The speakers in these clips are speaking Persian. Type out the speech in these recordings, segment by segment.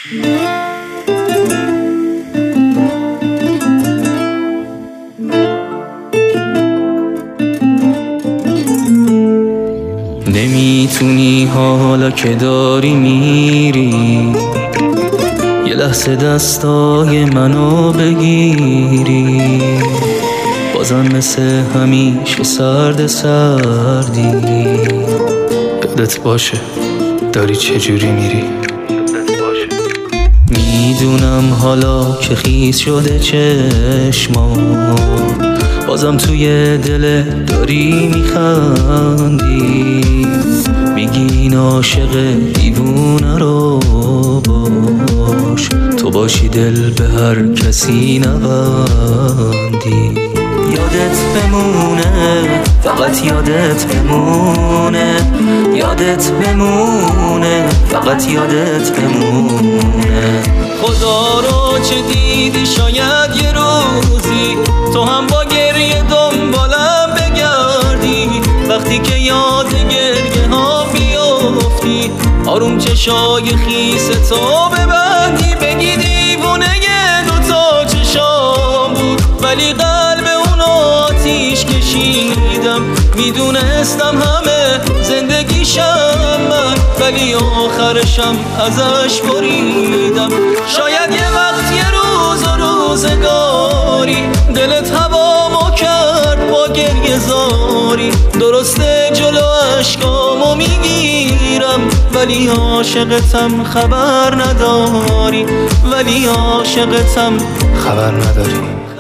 نمیتونی حالا که داری میری یه لحظه دستای منو بگیری، بازم مثل همیشه سرد سردی. یادت باشه داری چجوری میری. میدونم حالا که خیس شده چشمام، بازم توی دل داری میخندی. میگی این عاشق دیوونه رو باش، تو باشی دل به هر کسی نبندی. یادت بمونه، فقط یادت بمونه، یادت بمونه، فقط یادت بمونه. خدا رو چه دیدی شاید یه روزی تو هم با گریه دنبالم بگردی. وقتی که یاد گریه ها بیفتی، آروم چشای خیس تو ببندی. بگی دیوونه دوتا چشام بود، ولی قلب اون آتیش کشیدم. میدونستم همه زندگیشم من، ولی آخرشم ازش بریدم. شاید یه وقت یه روز و روزگاری دلت هوامو کرد با گریه زاری. درسته جلو اشکامو میگیرم، ولی عاشقتم خبر نداری، ولی عاشقتم خبر نداری.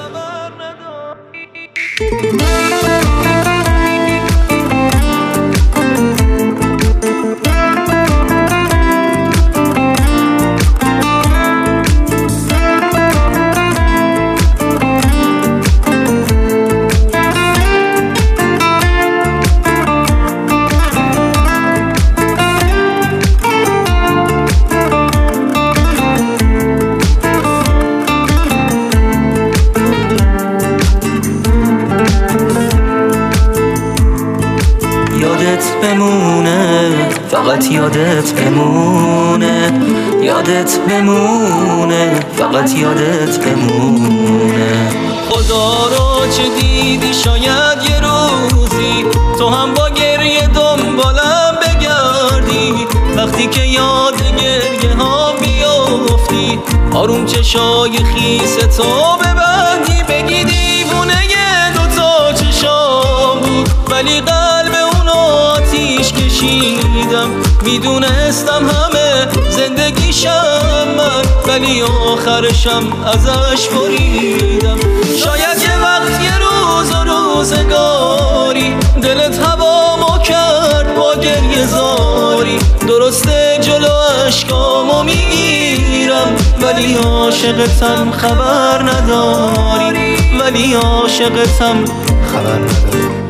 یادت بمونه، فقط یادت بمونه، یادت بمونه، فقط یادت بمونه. خدا رو چه دیدی شاید یه روزی تو هم با گریه دنبالم بگردی. وقتی که یاد گریه ها بیفتی، آروم چشای خیس تو ببندی. بگی دیوونه دوتا چشام بود، ولی قلب اون آتیش کشیدم. میدونستم همه زندگیشم من، ولی آخرشم ازش بریدم. شاید یه وقت یه روز و روزگاری دلت هوامو کرد با گریه زاری. درسته جلو اشکامو میگیرم، ولی عاشقتم خبر نداری، ولی عاشقتم خبر نداری.